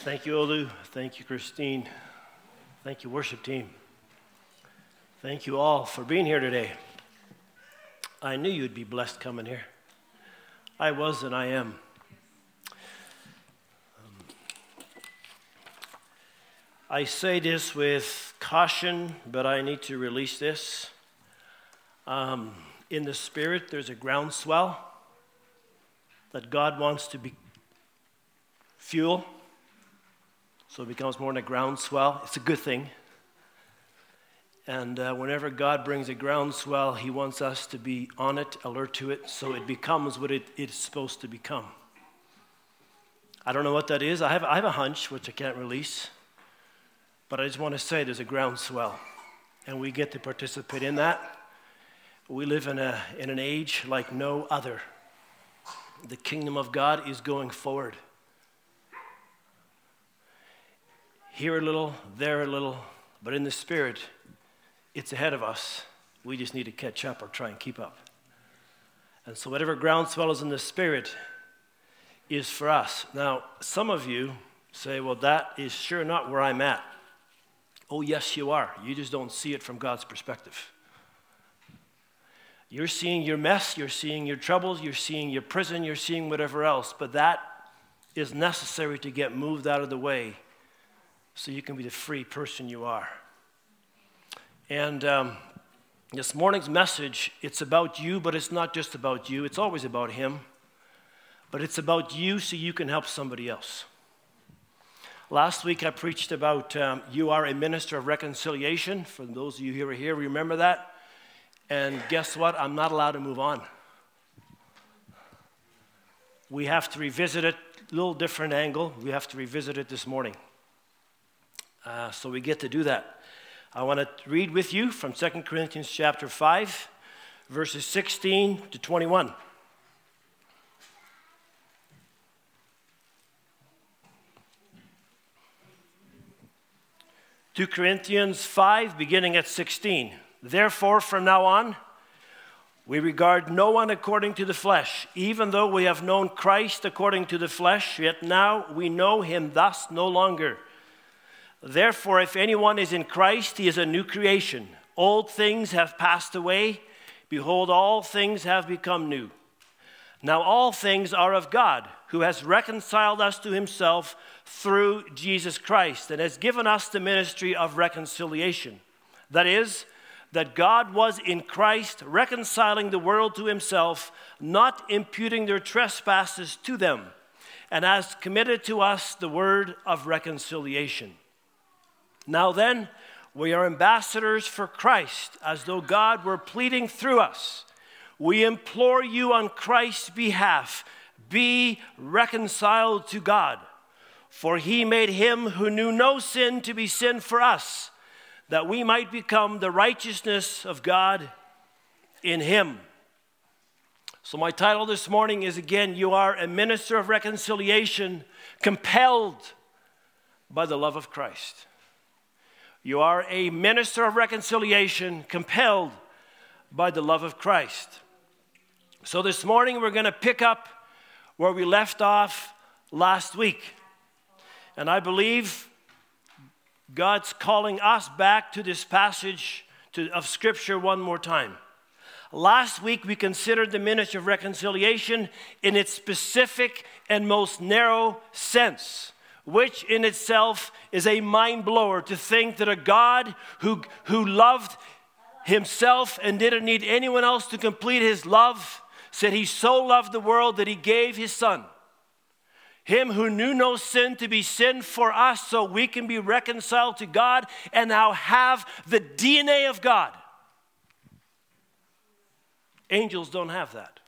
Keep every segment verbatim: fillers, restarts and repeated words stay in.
Thank you, Olu. Thank you, Christine. Thank you, worship team. Thank you all for being here today. I knew you'd be blessed coming here. I was and I am. Um, I say this with caution, but I need to release this. Um, in the Spirit, there's a groundswell that God wants to be fuel. So it becomes more than a groundswell. It's a good thing. And uh, whenever God brings a groundswell, he wants us to be on it, alert to it, so it becomes what it, it's supposed to become. I don't know what that is. I have, I have a hunch, which I can't release. But I just want to say there's a groundswell. And we get to participate in that. We live in a in an age like no other. The kingdom of God is going forward. Here a little, there a little, but in the Spirit, it's ahead of us. We just need to catch up or try and keep up. And so whatever groundswell is in the Spirit is for us. Now, some of you say, well, that is sure not where I'm at. Oh, yes, you are. You just don't see it from God's perspective. You're seeing your mess, you're seeing your troubles, you're seeing your prison, you're seeing whatever else, but that is necessary to get moved out of the way so you can be the free person you are. And um, this morning's message, it's about you, but it's not just about you. It's always about him. But it's about you so you can help somebody else. Last week I preached about um, you are a minister of reconciliation. For those of you who are here, remember that. And guess what? I'm not allowed to move on. We have to revisit it, a little different angle. We have to revisit it this morning. Uh, so we get to do that. I want to read with you from Second Corinthians chapter five, verses sixteen to twenty-one. Second Corinthians five, beginning at sixteen. Therefore, from now on, we regard no one according to the flesh. Even though we have known Christ according to the flesh, yet now we know him thus no longer. Therefore, if anyone is in Christ, he is a new creation. Old things have passed away. Behold, all things have become new. Now all things are of God, who has reconciled us to himself through Jesus Christ, and has given us the ministry of reconciliation. That is, that God was in Christ reconciling the world to himself, not imputing their trespasses to them, and has committed to us the word of reconciliation. Now then, we are ambassadors for Christ, as though God were pleading through us. We implore you on Christ's behalf, be reconciled to God. For he made him who knew no sin to be sin for us, that we might become the righteousness of God in him. So my title this morning is, again, you are a minister of reconciliation, compelled by the love of Christ. You are a minister of reconciliation, compelled by the love of Christ. So this morning we're going to pick up where we left off last week. And I believe God's calling us back to this passage to, of Scripture one more time. Last week we considered the ministry of reconciliation in its specific and most narrow sense, which in itself is a mind blower to think that a God who, who loved himself and didn't need anyone else to complete his love, said he so loved the world that he gave his son. Him who knew no sin to be sin for us so we can be reconciled to God and now have the D N A of God. Angels don't have that.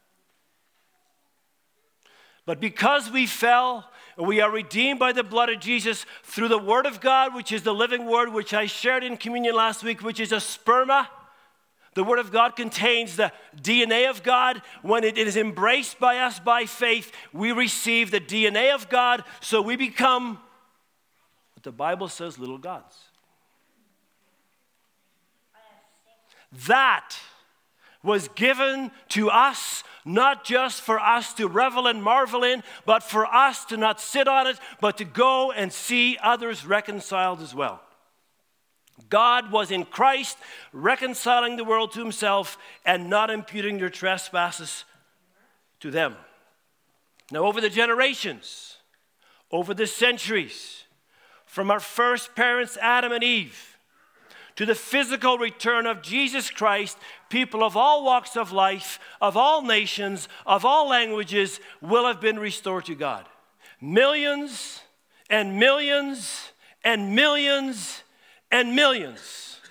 But because we fell, we are redeemed by the blood of Jesus through the Word of God, which is the living Word, which I shared in communion last week, which is a sperma. The Word of God contains the D N A of God. When it is embraced by us by faith, we receive the D N A of God, so we become what the Bible says, little gods. That was given to us, not just for us to revel and marvel in, but for us to not sit on it, but to go and see others reconciled as well. God was in Christ reconciling the world to himself and not imputing their trespasses to them. Now, over the generations, over the centuries, from our first parents, Adam and Eve, to the physical return of Jesus Christ, people of all walks of life, of all nations, of all languages will have been restored to God. Millions and millions and millions and millions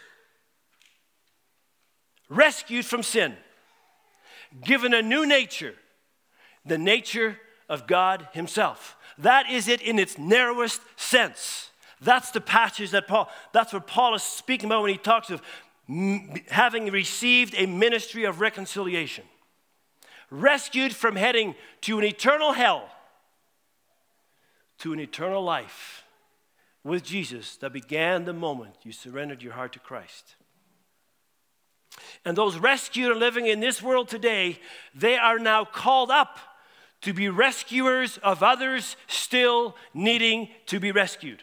rescued from sin, given a new nature, the nature of God himself. That is it in its narrowest sense. That's the passage that Paul, that's what Paul is speaking about when he talks of having received a ministry of reconciliation. Rescued from heading to an eternal hell to an eternal life with Jesus that began the moment you surrendered your heart to Christ. And those rescued and living in this world today, they are now called up to be rescuers of others still needing to be rescued.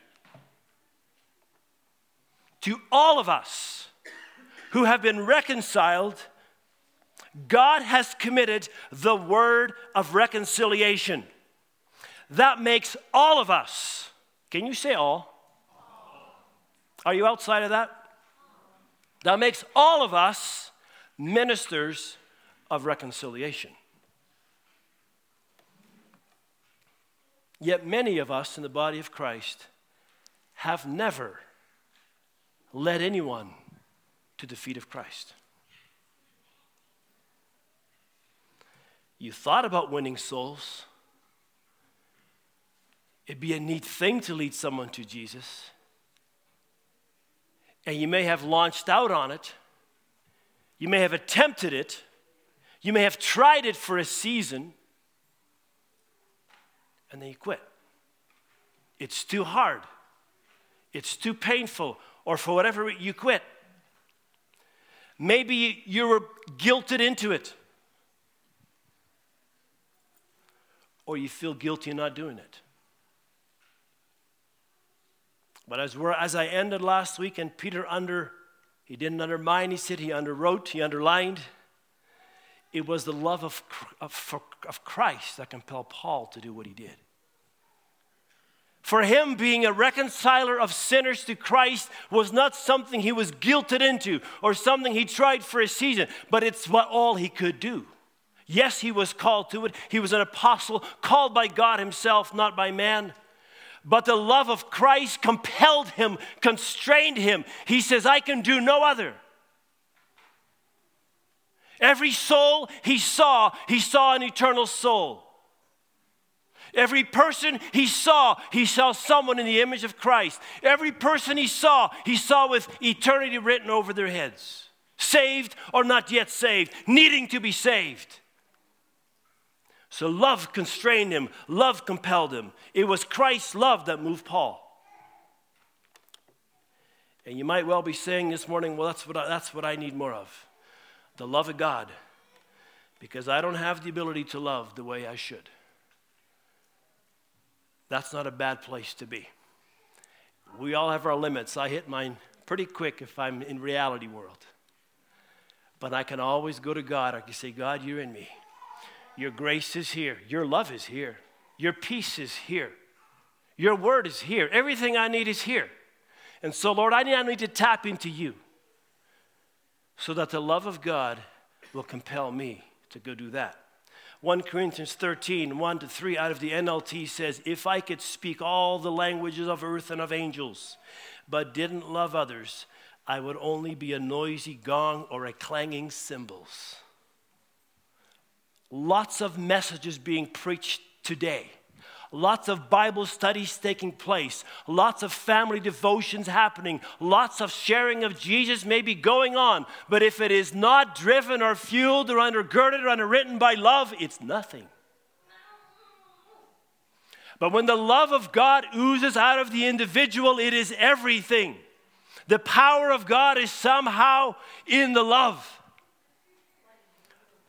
To all of us who have been reconciled, God has committed the word of reconciliation. That makes all of us, can you say all? Are you outside of that? That makes all of us ministers of reconciliation. Yet many of us in the body of Christ have never led anyone to the feet of Christ. You thought about winning souls. It'd be a neat thing to lead someone to Jesus. And you may have launched out on it. You may have attempted it. You may have tried it for a season. And then you quit. It's too hard. It's too painful. Or for whatever reason, you quit. Maybe you were guilted into it. Or you feel guilty in not doing it. But as, we're, as I ended last week, and Peter under, he didn't undermine, he said he underwrote, he underlined. It was the love of, of, of Christ that compelled Paul to do what he did. For him, being a reconciler of sinners to Christ was not something he was guilted into or something he tried for a season, but it's what all he could do. Yes, he was called to it. He was an apostle called by God himself, not by man. But the love of Christ compelled him, constrained him. He says, I can do no other. Every soul he saw, he saw an eternal soul. Every person he saw, he saw someone in the image of Christ. Every person he saw, he saw with eternity written over their heads. Saved or not yet saved, needing to be saved. So love constrained him. Love compelled him. It was Christ's love that moved Paul. And you might well be saying this morning, well, that's what I, that's what I need more of. The love of God. Because I don't have the ability to love the way I should. That's not a bad place to be. We all have our limits. I hit mine pretty quick if I'm in reality world. But I can always go to God. I can say, God, you're in me. Your grace is here. Your love is here. Your peace is here. Your word is here. Everything I need is here. And so, Lord, I need to tap into you so that the love of God will compel me to go do that. First Corinthians thirteen, one to three out of the N L T says, if I could speak all the languages of earth and of angels, but didn't love others, I would only be a noisy gong or a clanging cymbals. Lots of messages being preached today. Lots of Bible studies taking place. Lots of family devotions happening. Lots of sharing of Jesus may be going on. But if it is not driven or fueled or undergirded or underwritten by love, it's nothing. But when the love of God oozes out of the individual, it is everything. The power of God is somehow in the love.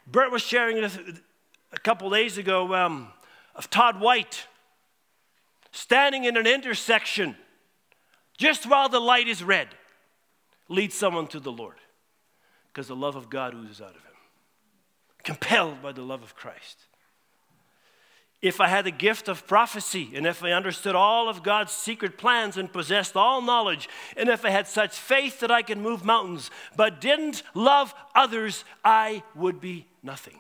Bert was sharing a, a couple days ago um, of Todd White standing in an intersection just while the light is red, leads someone to the Lord because the love of God oozes out of him, compelled by the love of Christ. If I had the gift of prophecy, and if I understood all of God's secret plans and possessed all knowledge, and if I had such faith that I could move mountains, but didn't love others, I would be nothing.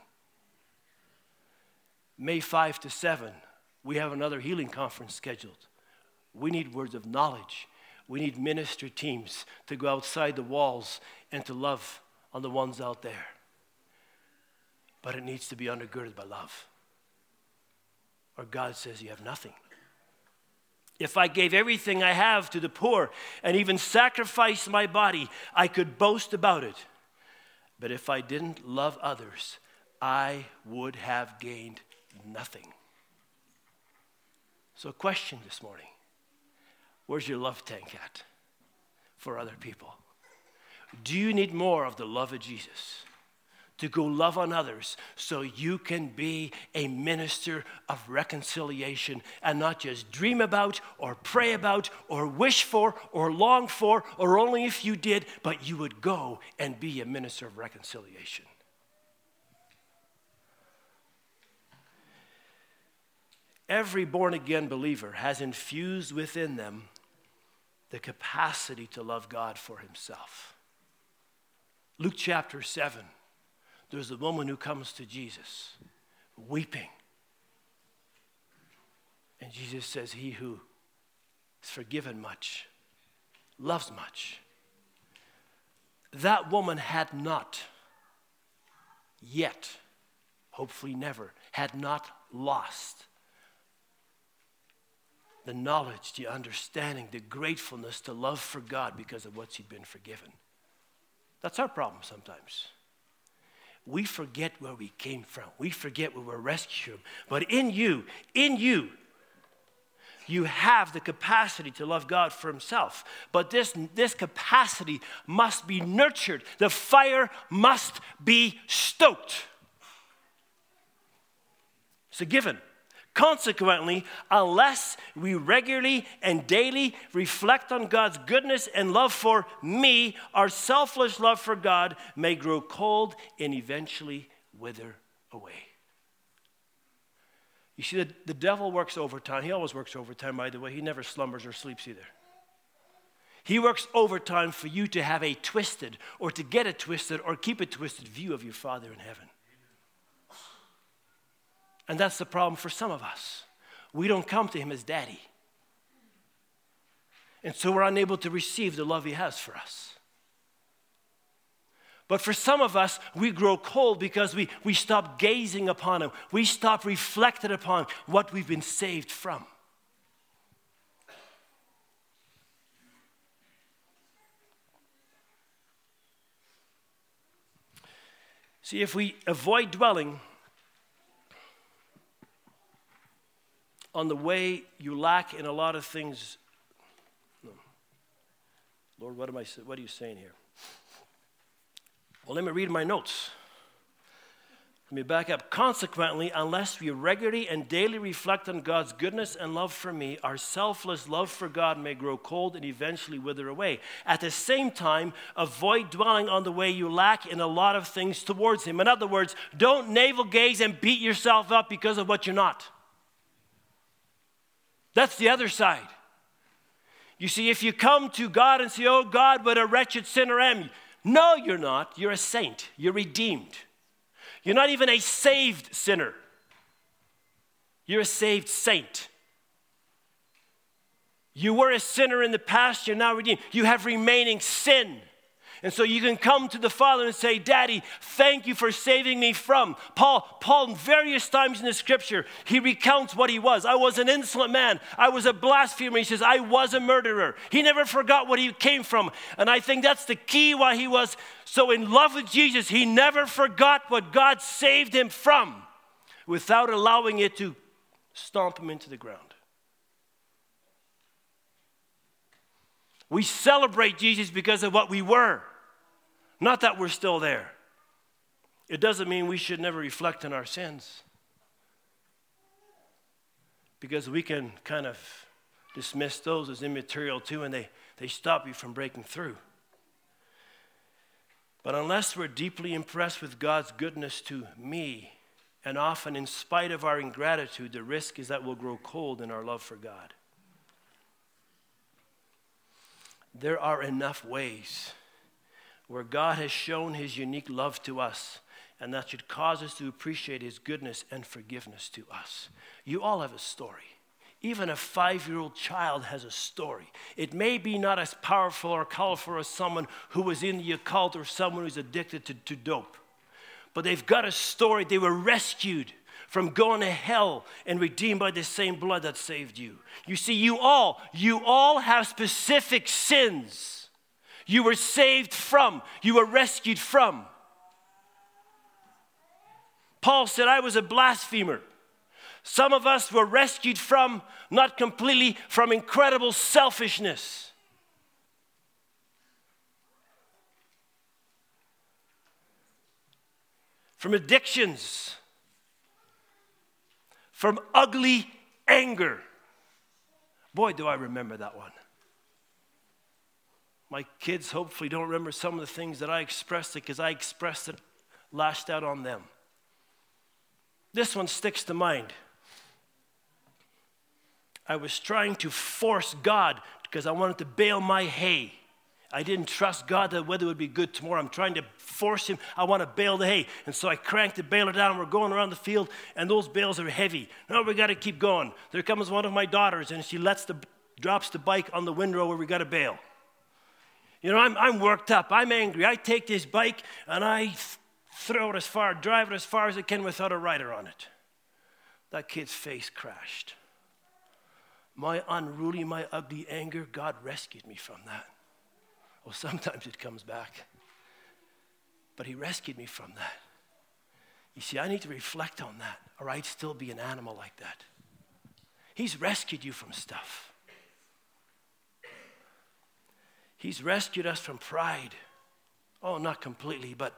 May fifth to seventh, we have another healing conference scheduled. We need words of knowledge. We need ministry teams to go outside the walls and to love on the ones out there. But it needs to be undergirded by love. Or God says you have nothing. If I gave everything I have to the poor and even sacrificed my body, I could boast about it. But if I didn't love others, I would have gained nothing. So, question this morning. Where's your love tank at for other people? Do you need more of the love of Jesus to go love on others so you can be a minister of reconciliation and not just dream about or pray about or wish for or long for or only if you did, but you would go and be a minister of reconciliation? Every born-again believer has infused within them the capacity to love God for himself. Luke chapter seven, there's a woman who comes to Jesus weeping. And Jesus says, he who is forgiven much loves much. That woman had not yet, hopefully never, had not lost the knowledge, the understanding, the gratefulness, the love for God because of what she'd been forgiven. That's our problem sometimes. We forget where we came from. We forget where we're rescued. But in you, in you, you have the capacity to love God for himself. But this, this capacity must be nurtured. The fire must be stoked. It's a given. Consequently, unless we regularly and daily reflect on God's goodness and love for me, our selfless love for God may grow cold and eventually wither away. You see, the, the devil works overtime. He always works overtime, by the way. He never slumbers or sleeps either. He works overtime for you to have a twisted or to get a twisted or keep a twisted view of your Father in heaven. And that's the problem for some of us. We don't come to him as daddy. And so we're unable to receive the love he has for us. But for some of us, we grow cold because we, we stop gazing upon him. We stop reflecting upon what we've been saved from. See, if we avoid dwelling on the way you lack in a lot of things. No. Lord, what am I? What are you saying here? Well, let me read my notes. Let me back up. Consequently, unless we regularly and daily reflect on God's goodness and love for me, our selfless love for God may grow cold and eventually wither away. At the same time, avoid dwelling on the way you lack in a lot of things towards him. In other words, don't navel gaze and beat yourself up because of what you're not. That's the other side. You see, if you come to God and say, oh God, what a wretched sinner I am. No, you're not. You're a saint. You're redeemed. You're not even a saved sinner. You're a saved saint. You were a sinner in the past. You're now redeemed. You have remaining sin. And so you can come to the Father and say, Daddy, thank you for saving me from. Paul, Paul, various times in the scripture, he recounts what he was. I was an insolent man. I was a blasphemer. He says, I was a murderer. He never forgot what he came from. And I think that's the key why he was so in love with Jesus. He never forgot what God saved him from without allowing it to stomp him into the ground. We celebrate Jesus because of what we were, not that we're still there. It doesn't mean we should never reflect on our sins, because we can kind of dismiss those as immaterial too, and they, they stop you from breaking through. But unless we're deeply impressed with God's goodness to me, and often in spite of our ingratitude, the risk is that we'll grow cold in our love for God. There are enough ways where God has shown his unique love to us, and that should cause us to appreciate his goodness and forgiveness to us. You all have a story. Even a five-year-old child has a story. It may be not as powerful or colorful as someone who was in the occult or someone who's addicted to, to dope. But they've got a story. They were rescued from going to hell and redeemed by the same blood that saved you. You see, you all, you all have specific sins you were saved from, you were rescued from. Paul said, I was a blasphemer. Some of us were rescued from, not completely, from incredible selfishness. From addictions. From ugly anger. Boy, do I remember that one. My kids hopefully don't remember some of the things that I expressed it, because I expressed it, lashed out on them. This one sticks to mind. I was trying to force God because I wanted to bale my hay. I didn't trust God that the weather would be good tomorrow. I'm trying to force him. I want to bale the hay. And so I cranked the baler down. We're going around the field, and those bales are heavy. No, we got to keep going. There comes one of my daughters, and she lets the drops the bike on the windrow where we got to bale. You know, I'm, I'm worked up. I'm angry. I take this bike, and I th- throw it as far, drive it as far as I can without a rider on it. That kid's face crashed. My unruly, my ugly anger, God rescued me from that. Well, sometimes it comes back. But he rescued me from that. You see, I need to reflect on that, or I'd still be an animal like that. He's rescued you from stuff. He's rescued us from pride. Oh, not completely, but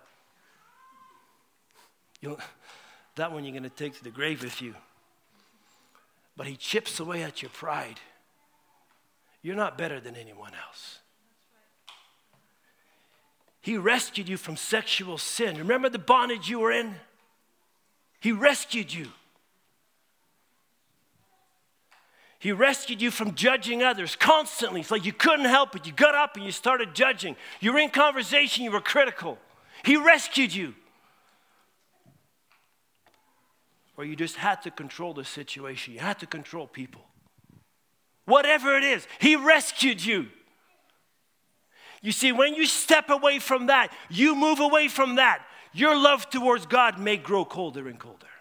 you'll, that one you're going to take to the grave with you. But he chips away at your pride. You're not better than anyone else. He rescued you from sexual sin. Remember the bondage you were in? He rescued you. He rescued you from judging others constantly. It's like you couldn't help it. You got up and you started judging. You were in conversation, you were critical. He rescued you. Or you just had to control the situation. You had to control people. Whatever it is, he rescued you. You see, when you step away from that, you move away from that, your love towards God may grow colder and colder.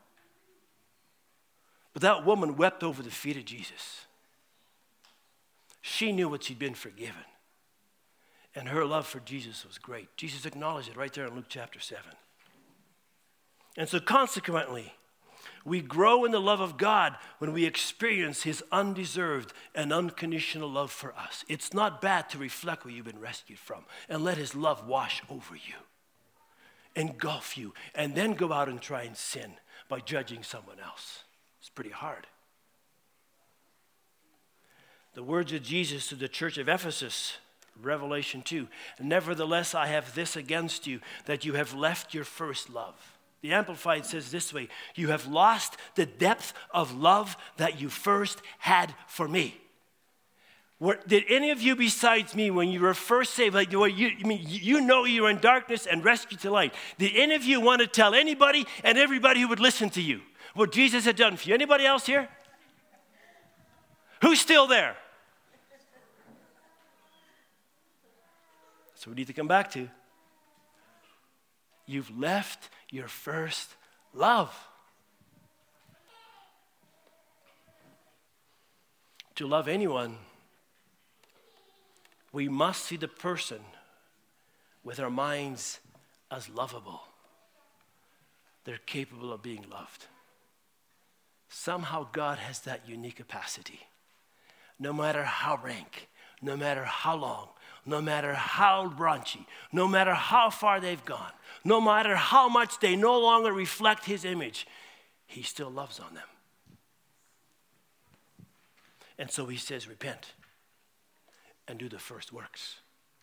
But that woman wept over the feet of Jesus. She knew what she'd been forgiven. And her love for Jesus was great. Jesus acknowledged it right there in Luke chapter seven. And so consequently, we grow in the love of God when we experience his undeserved and unconditional love for us. It's not bad to reflect what you've been rescued from and let his love wash over you, engulf you, and then go out and try and sin by judging someone else. It's pretty hard. The words of Jesus to the church of Ephesus, Revelation two, nevertheless I have this against you, that you have left your first love. The Amplified says this way, you have lost the depth of love that you first had for me. Were, did any of you besides me, when you were first saved, like you, I mean, you know you were in darkness and rescued to light, did any of you want to tell anybody and everybody who would listen to you what Jesus had done for you? Anybody else here? Who's still there? So we need to come back to. You've left your first love. To love anyone, we must see the person with our minds as lovable. They're capable of being loved. Somehow God has that unique capacity. No matter how rank, no matter how long, no matter how raunchy, no matter how far they've gone, no matter how much they no longer reflect his image, he still loves on them. And so he says, repent and do the first works.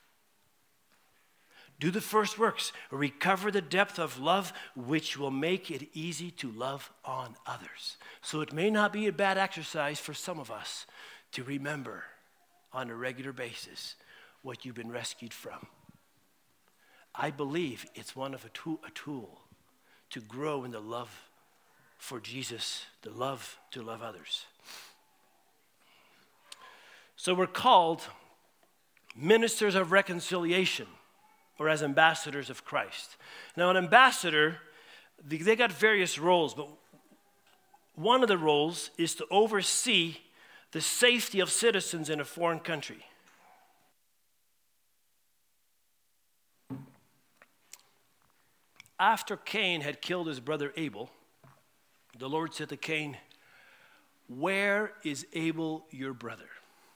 Do the first works. Recover the depth of love, which will make it easy to love on others. So it may not be a bad exercise for some of us to remember on a regular basis what you've been rescued from. I believe it's one of a tool, a tool to grow in the love for Jesus, the love to love others. So we're called ministers of reconciliation, or as ambassadors of Christ. Now, an ambassador, they got various roles, but one of the roles is to oversee the safety of citizens in a foreign country. After Cain had killed his brother Abel, the Lord said to Cain, "Where is Abel, your brother?"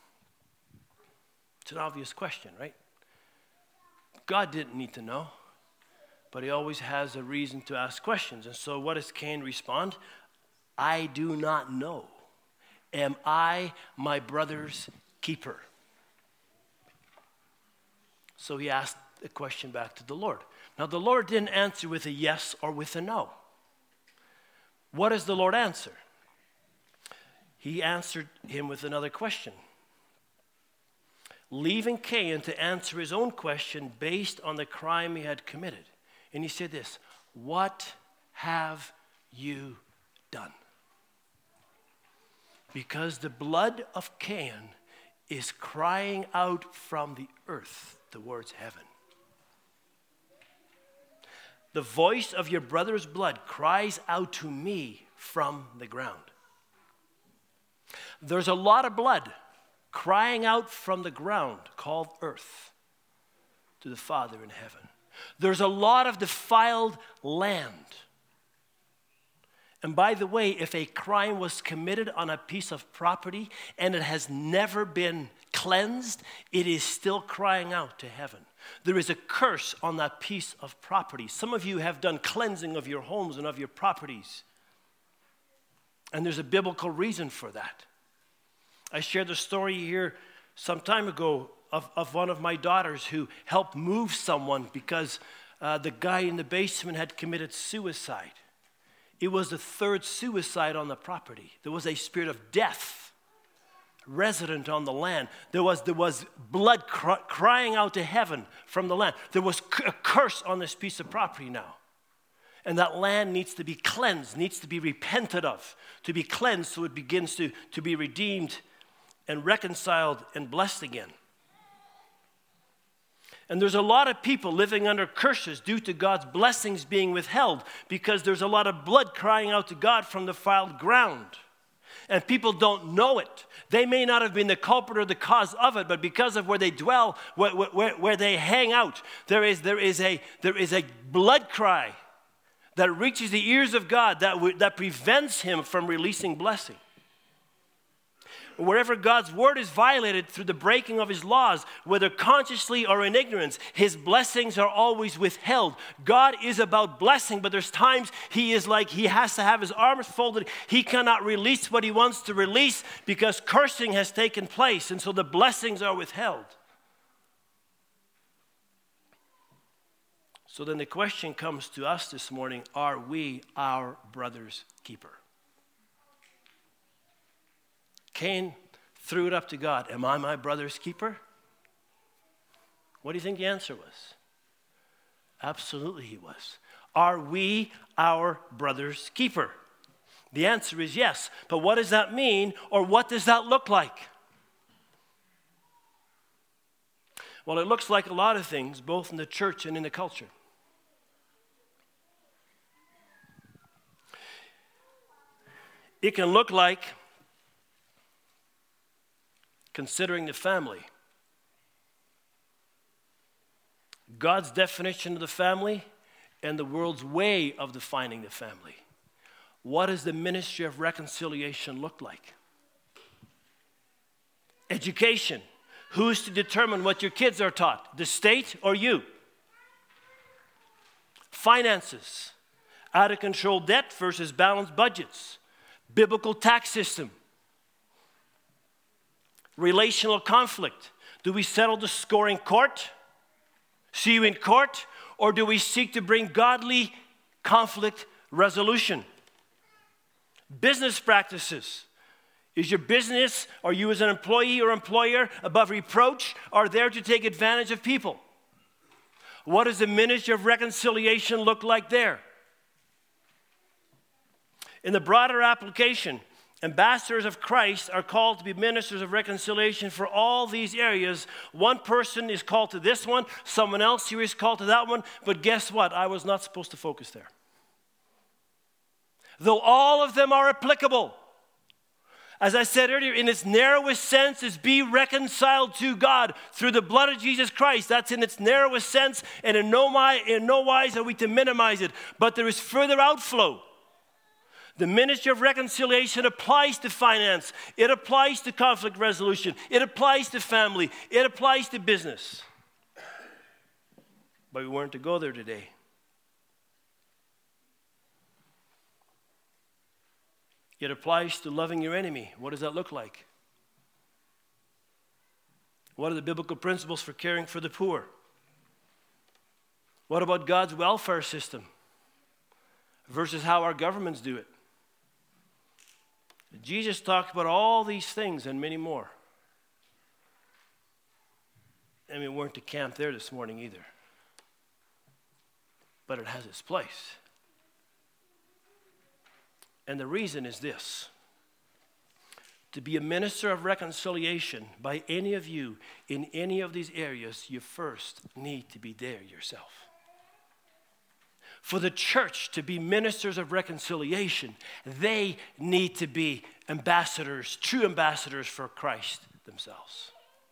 It's an obvious question, right? God didn't need to know, but he always has a reason to ask questions. And so what does Cain respond? I do not know. Am I my brother's keeper? So he asked the question back to the Lord. Now the Lord didn't answer with a yes or with a no. What does the Lord answer? He answered him with another question, leaving Cain to answer his own question based on the crime he had committed. And he said this, "What have you done?" Because the blood of Cain is crying out from the earth towards heaven. The voice of your brother's blood cries out to me from the ground. There's a lot of blood crying out from the ground called earth to the Father in heaven. There's a lot of defiled land. And by the way, if a crime was committed on a piece of property and it has never been cleansed, it is still crying out to heaven. There is a curse on that piece of property. Some of you have done cleansing of your homes and of your properties. And there's a biblical reason for that. I shared the story here some time ago of, of one of my daughters who helped move someone because uh, the guy in the basement had committed suicide. It was the third suicide on the property. There was a spirit of death resident on the land. There was, there was blood cry, crying out to heaven from the land. There was a curse on this piece of property now. And that land needs to be cleansed, needs to be repented of, to be cleansed so it begins to, to be redeemed and reconciled and blessed again. And there's a lot of people living under curses due to God's blessings being withheld because there's a lot of blood crying out to God from the defiled ground. And people don't know it. They may not have been the culprit or the cause of it, but because of where they dwell, where, where, where they hang out, there is, there, is a, there is a blood cry that reaches the ears of God that, w- that prevents him from releasing blessing. Wherever God's word is violated through the breaking of his laws, whether consciously or in ignorance, his blessings are always withheld. God is about blessing, but there's times he is like he has to have his arms folded. He cannot release what he wants to release because cursing has taken place, and so the blessings are withheld. So then the question comes to us this morning, are we our brother's keeper? Cain threw it up to God. Am I my brother's keeper? What do you think the answer was? Absolutely he was. Are we our brother's keeper? The answer is yes. But what does that mean, or what does that look like? Well, it looks like a lot of things, both in the church and in the culture. It can look like considering the family. God's definition of the family and the world's way of defining the family. What does the ministry of reconciliation look like? Education. Who's to determine what your kids are taught? The state or you? Finances. Out of control debt versus balanced budgets. Biblical tax system. Relational conflict. Do we settle the score in court? See you in court? Or do we seek to bring godly conflict resolution? Business practices. Is your business, or you as an employee or employer, above reproach, or there to take advantage of people? What does the ministry of reconciliation look like there? In the broader application, ambassadors of Christ are called to be ministers of reconciliation for all these areas. One person is called to this one, someone else here is called to that one, but guess what? I was not supposed to focus there. Though all of them are applicable, as I said earlier, in its narrowest sense is be reconciled to God through the blood of Jesus Christ. That's in its narrowest sense, and in no, in no wise are we to minimize it. But there is further outflow. The ministry of reconciliation applies to finance. It applies to conflict resolution. It applies to family. It applies to business. But we weren't to go there today. It applies to loving your enemy. What does that look like? What are the biblical principles for caring for the poor? What about God's welfare system versus how our governments do it? Jesus talked about all these things and many more. And we weren't to camp there this morning either. But it has its place. And the reason is this. To be a minister of reconciliation by any of you in any of these areas, you first need to be there yourself. For the church to be ministers of reconciliation, they need to be ambassadors, true ambassadors for Christ themselves.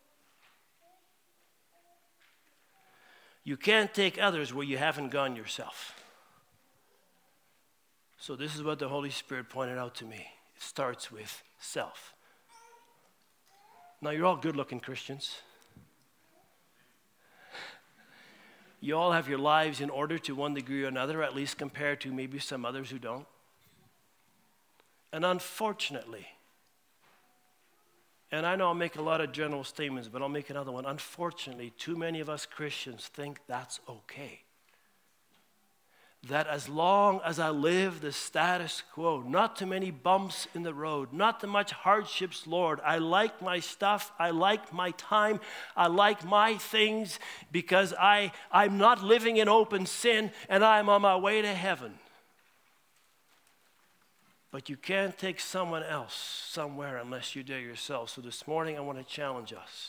You can't take others where you haven't gone yourself. So this is what the Holy Spirit pointed out to me. It starts with self. Now, you're all good-looking Christians. You all have your lives in order to one degree or another, at least compared to maybe some others who don't. And unfortunately, and I know I'll make a lot of general statements, but I'll make another one. Unfortunately, too many of us Christians think that's okay. That as long as I live the status quo, not too many bumps in the road, not too much hardships, Lord. I like my stuff. I like my time. I like my things because I, I'm not living in open sin and I'm on my way to heaven. But you can't take someone else somewhere unless you do yourself. So this morning I want to challenge us.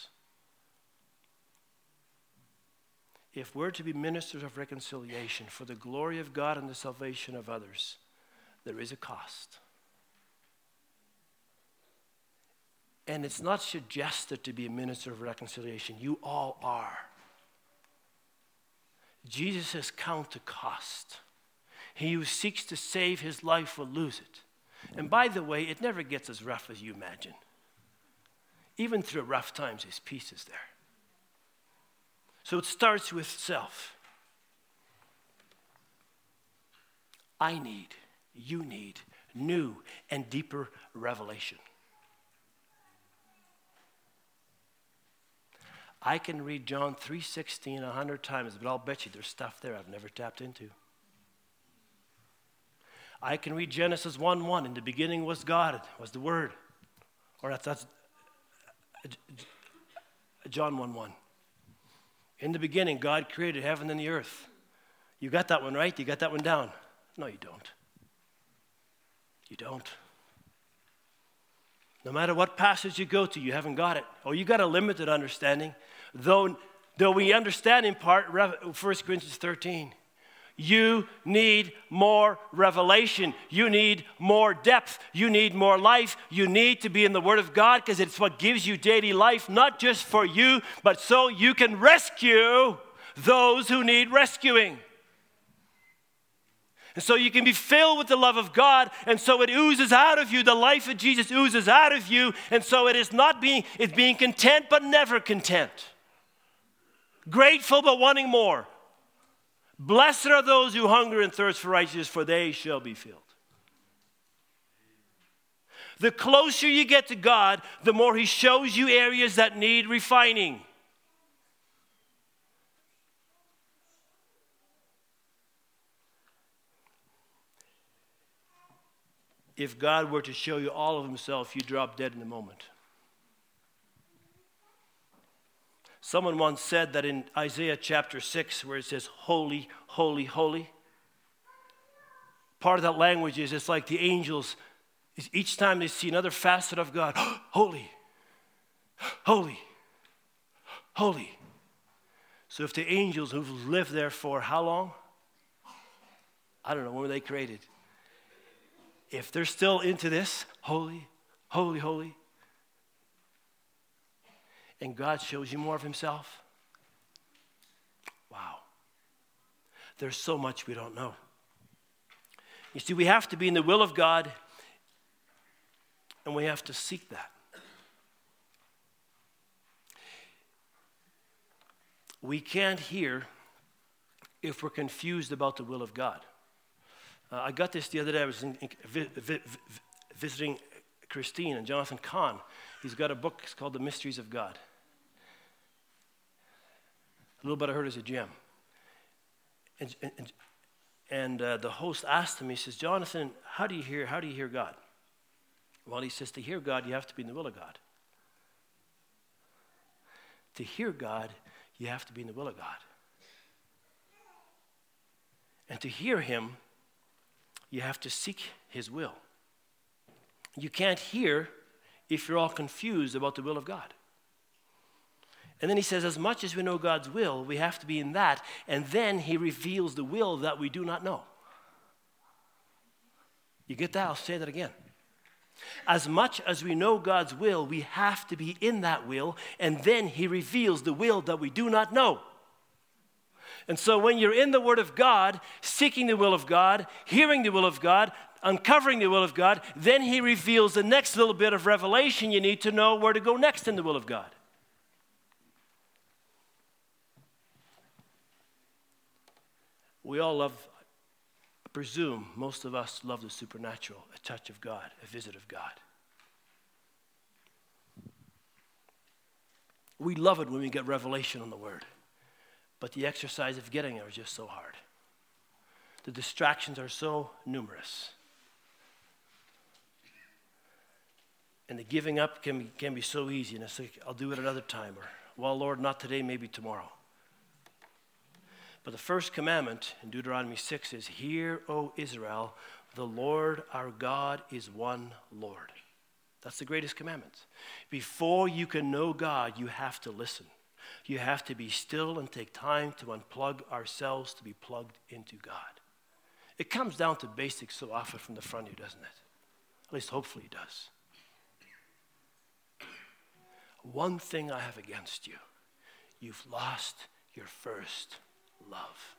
If we're to be ministers of reconciliation for the glory of God and the salvation of others, there is a cost. And it's not suggested to be a minister of reconciliation. You all are. Jesus says, count the cost. He who seeks to save his life will lose it. And by the way, it never gets as rough as you imagine. Even through rough times, his peace is there. So it starts with self. I need, you need new and deeper revelation. I can read John three sixteen a hundred times, but I'll bet you there's stuff there I've never tapped into. I can read Genesis one one. In the beginning was God, was the Word. Or that's, that's John one one. In the beginning, God created heaven and the earth. You got that one right? You got that one down? No, you don't. You don't. No matter what passage you go to, you haven't got it. Oh, you got a limited understanding. Though, though we understand in part, First Corinthians thirteen. You need more revelation. You need more depth. You need more life. You need to be in the Word of God because it's what gives you daily life, not just for you, but so you can rescue those who need rescuing. And so you can be filled with the love of God, and so it oozes out of you. The life of Jesus oozes out of you, and so it is not being, it's being content but never content. Grateful but wanting more. Blessed are those who hunger and thirst for righteousness, for they shall be filled. The closer you get to God, the more He shows you areas that need refining. If God were to show you all of Himself, you'd drop dead in a moment. Someone once said that in Isaiah chapter six, where it says, holy, holy, holy, part of that language is it's like the angels, each time they see another facet of God, holy, holy, holy. So if the angels who've lived there for how long? I don't know, when were they created? If they're still into this, holy, holy, holy, and God shows you more of Himself, wow. There's so much we don't know. You see, we have to be in the will of God, and we have to seek that. We can't hear if we're confused about the will of God. Uh, I got this the other day. I was in, in, vi, vi, vi, visiting Christine and Jonathan Kahn. He's got a book. It's called The Mysteries of God. A little bit I heard as a gem. And, and, and uh, the host asked him, he says, Jonathan, how do you hear, how do you hear God? Well, he says, to hear God, you have to be in the will of God. To hear God, you have to be in the will of God. And to hear Him, you have to seek His will. You can't hear if you're all confused about the will of God. And then he says, as much as we know God's will, we have to be in that, and then He reveals the will that we do not know. You get that? I'll say that again. As much as we know God's will, we have to be in that will, and then He reveals the will that we do not know. And so when you're in the Word of God, seeking the will of God, hearing the will of God, uncovering the will of God, then He reveals the next little bit of revelation you need to know where to go next in the will of God. We all love, I presume, most of us love the supernatural, a touch of God, a visit of God. We love it when we get revelation on the Word. But the exercise of getting there is just so hard. The distractions are so numerous. And the giving up can be, can be so easy. And it's like, I'll do it another time. Or, well, Lord, not today, maybe tomorrow. But the first commandment in Deuteronomy six is, hear, O Israel, the Lord our God is one Lord. That's the greatest commandment. Before you can know God, you have to listen. You have to be still and take time to unplug ourselves to be plugged into God. It comes down to basics so often from the front of you, doesn't it? At least hopefully it does. One thing I have against you, you've lost your first love.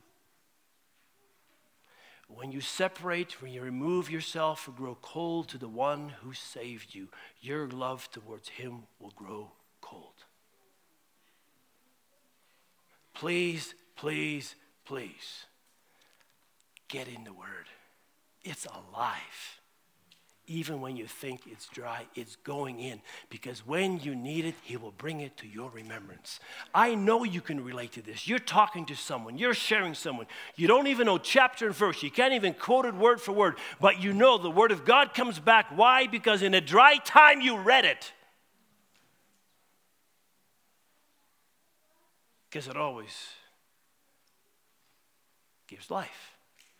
When you separate, when you remove yourself or grow cold to the one who saved you, your love towards Him will grow cold. Please, please, please, get in the Word. It's alive. Even when you think it's dry, it's going in. Because when you need it, He will bring it to your remembrance. I know you can relate to this. You're talking to someone. You're sharing someone. You don't even know chapter and verse. You can't even quote it word for word. But you know the Word of God comes back. Why? Because in a dry time, you read it. Because it always gives life.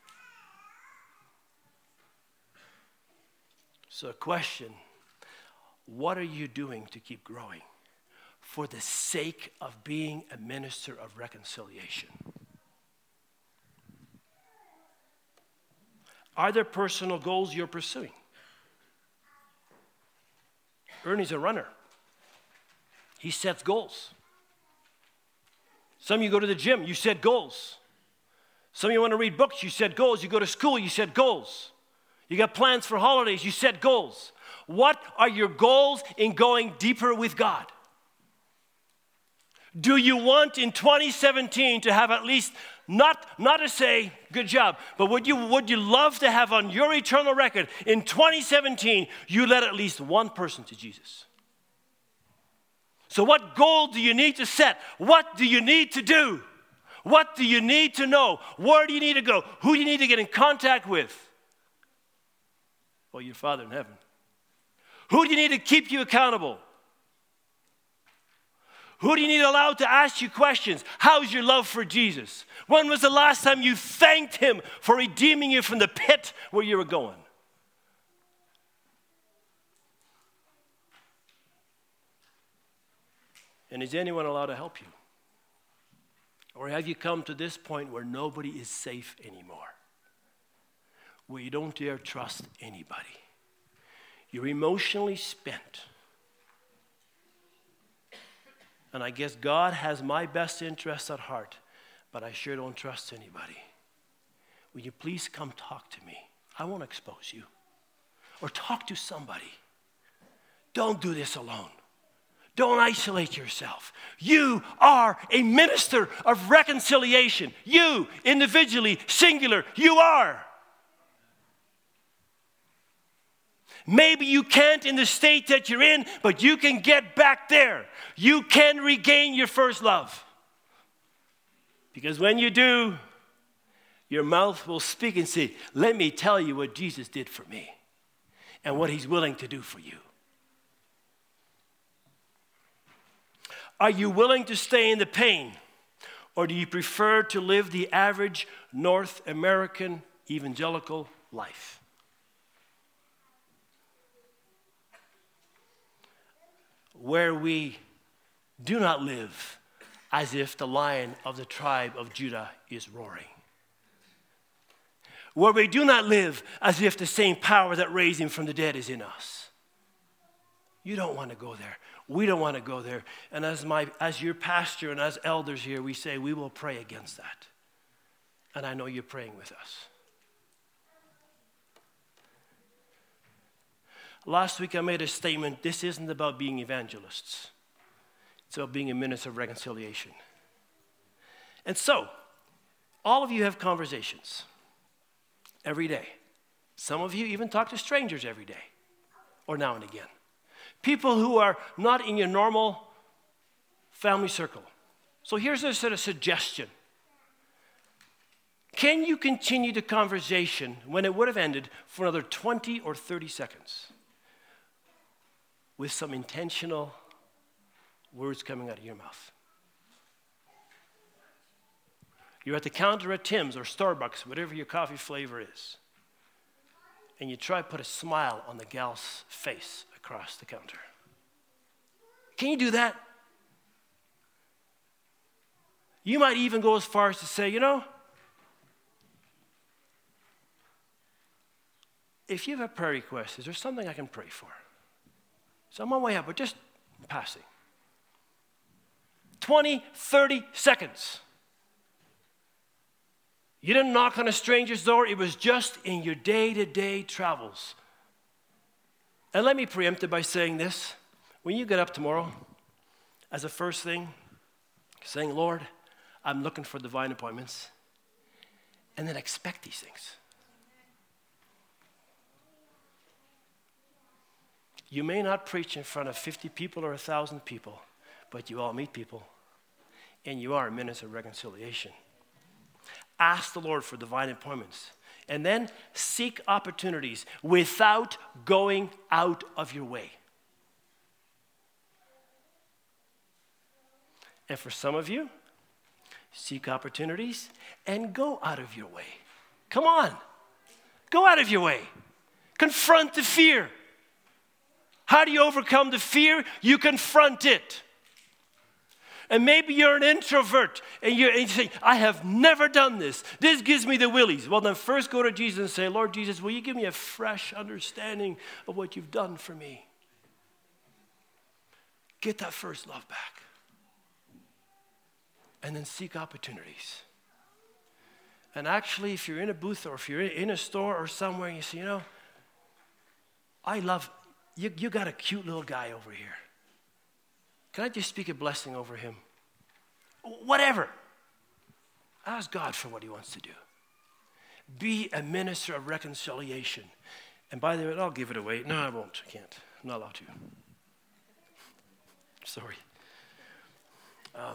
So a question, what are you doing to keep growing for the sake of being a minister of reconciliation? Are there personal goals you're pursuing? Ernie's a runner. He sets goals. Some of you go to the gym, you set goals. Some of you want to read books, you set goals. You go to school, you set goals. You got plans for holidays, you set goals. What are your goals in going deeper with God? Do you want in twenty seventeen to have at least, not, not to say, good job, but would you, would you love to have on your eternal record, in twenty seventeen, you led at least one person to Jesus? So what goal do you need to set? What do you need to do? What do you need to know? Where do you need to go? Who do you need to get in contact with? Well, your Father in heaven. Who do you need to keep you accountable? Who do you need to allow to ask you questions? How's your love for Jesus? When was the last time you thanked him for redeeming you from the pit where you were going? And is anyone allowed to help you? Or have you come to this point where nobody is safe anymore? Where you don't dare trust anybody? You're emotionally spent. And I guess God has my best interests at heart, but I sure don't trust anybody. Will you please come talk to me? I won't expose you. Or talk to somebody. Don't do this alone. Don't isolate yourself. You are a minister of reconciliation. You, individually, singular, you are. Maybe you can't in the state that you're in, but you can get back there. You can regain your first love. Because when you do, your mouth will speak and say, let me tell you what Jesus did for me and what he's willing to do for you. Are you willing to stay in the pain, or do you prefer to live the average North American evangelical life? Where we do not live as if the Lion of the tribe of Judah is roaring. Where we do not live as if the same power that raised him from the dead is in us. You don't want to go there. We don't want to go there. And as my, as your pastor and as elders here, we say we will pray against that. And I know you're praying with us. Last week I made a statement, this isn't about being evangelists. It's about being a minister of reconciliation. And so, all of you have conversations every day. Some of you even talk to strangers every day, or now and again. People who are not in your normal family circle. So here's a sort of suggestion. Can you continue the conversation when it would have ended for another twenty or thirty seconds? With some intentional words coming out of your mouth. You're at the counter at Tim's or Starbucks, whatever your coffee flavor is, and you try to put a smile on the gal's face across the counter. Can you do that? You might even go as far as to say, you know, if you have a prayer request, is there something I can pray for? So I'm on my way up, but just passing. twenty, thirty seconds. You didn't knock on a stranger's door. It was just in your day-to-day travels. And let me preempt it by saying this. When you get up tomorrow, as a first thing, saying, Lord, I'm looking for divine appointments. And then expect these things. You may not preach in front of fifty people or one thousand people, but you all meet people, and you are a minister of reconciliation. Ask the Lord for divine appointments, and then seek opportunities without going out of your way. And for some of you, seek opportunities and go out of your way. Come on, go out of your way. Confront the fear. How do you overcome the fear? You confront it. And maybe you're an introvert and, you're, and you say, I have never done this. This gives me the willies. Well, then first go to Jesus and say, Lord Jesus, will you give me a fresh understanding of what you've done for me? Get that first love back. And then seek opportunities. And actually, if you're in a booth or if you're in a store or somewhere and you say, you know, I love, you, you got a cute little guy over here. Can I just speak a blessing over him? Whatever. Ask God for what he wants to do. Be a minister of reconciliation. And by the way, I'll give it away. No, I won't. I can't. I'm not allowed to. Sorry. Um,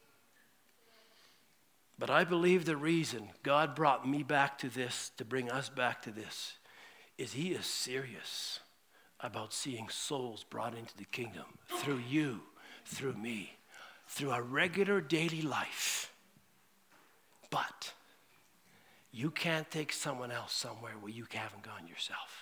but I believe the reason God brought me back to this, to bring us back to this, is he is serious about seeing souls brought into the kingdom through you, through me, through our regular daily life. But you can't take someone else somewhere where you haven't gone yourself.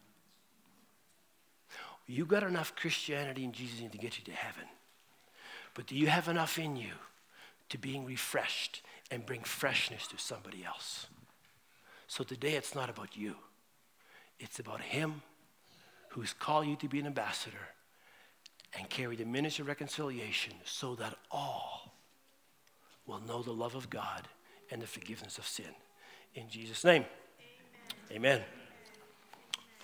You got enough Christianity and Jesus to get you to heaven. But do you have enough in you to being refreshed and bring freshness to somebody else? So today it's not about you. It's about him who's called you to be an ambassador and carry the ministry of reconciliation so that all will know the love of God and the forgiveness of sin. In Jesus' name, amen. Amen.